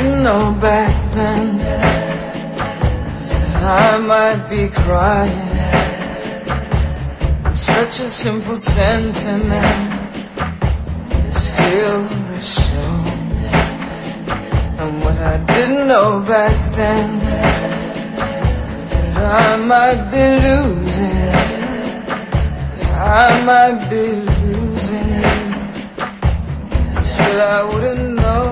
didn't know back then that I might be crying. Such a simple sentiment is still the show. And what I didn't know back then that I might be losing, I might be losing you. Still I wouldn't know.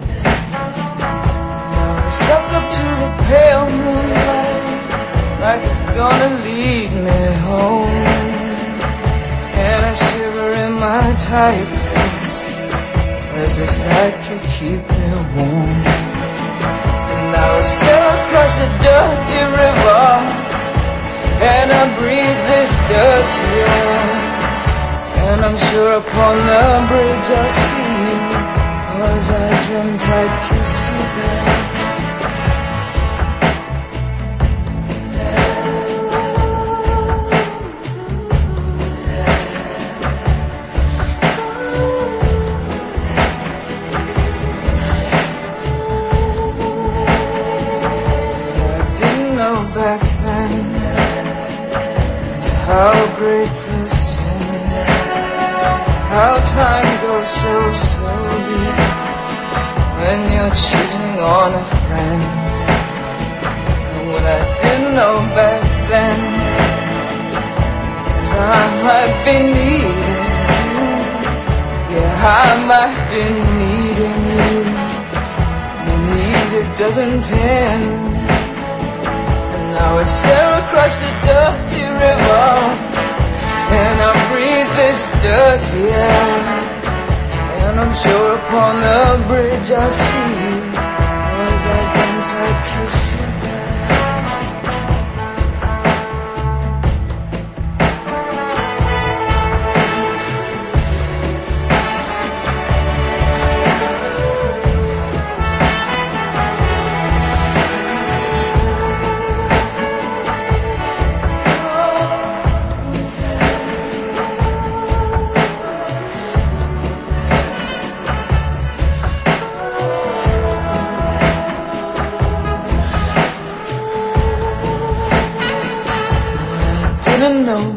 Now I suck up to the pale moonlight like it's gonna lead me home. And I shiver in my tight clothes as if that could keep me warm. And now I stare across a dirty river and I breathe this dirty air. And I'm sure upon the bridge I'll see you, 'cause I dreamt I'd kiss you there. Back then is how great the sin, how time goes so slowly when you're cheating on a friend. And what I didn't know back then is that I might be needing you. Yeah, I might be needing you. The need, it doesn't end. Now I stare across the dirty river and I breathe this dirty air. And I'm sure upon the bridge I'll see you, 'cause I dreamt I'd kiss you there. Didn't know